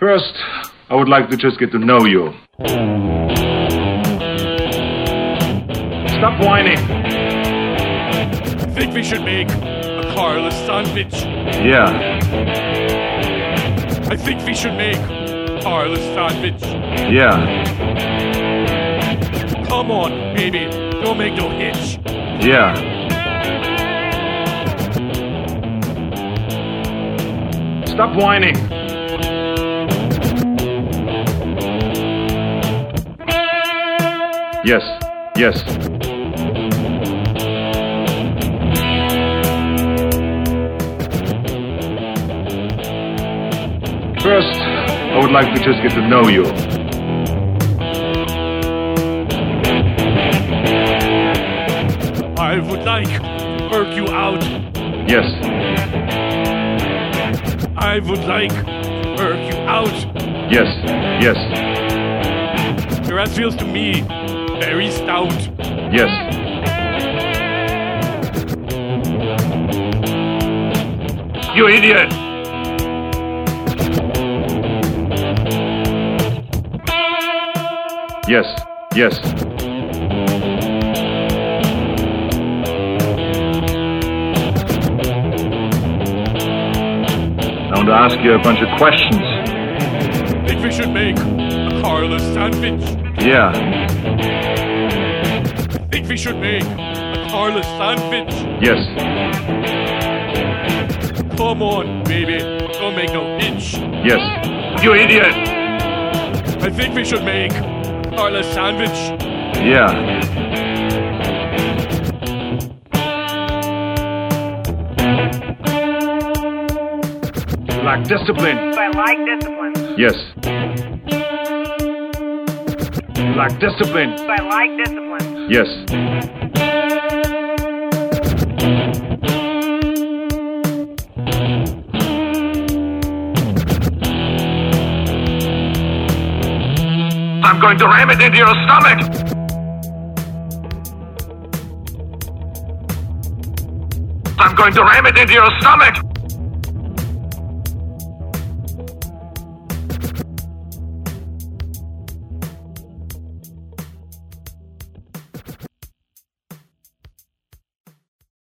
First, I would like to just get to know you. Stop whining. I think we should make a Carl's sandwich. Yeah. I think we should make Carl's sandwich. Yeah. Come on, baby. Don't make no hitch. Yeah. Stop whining. Yes. Yes. First, I would like to just get to know you. I would like to work you out. Yes. I would like to work you out. Yes. Yes. Your ass feels to me very stout. Yes. You idiot! Yes. Yes. I want to ask you a bunch of questions. I think we should make a Carl's sandwich. Yeah. I think we should make a Carl's sandwich. Yes. Come on, baby. Don't make no hitch. Yes. You idiot! I think we should make a Carl's sandwich. Yeah. Like discipline. I like discipline. Yes. Like discipline. I like discipline. Yes. I'm going to ram it into your stomach! I'm going to ram it into your stomach!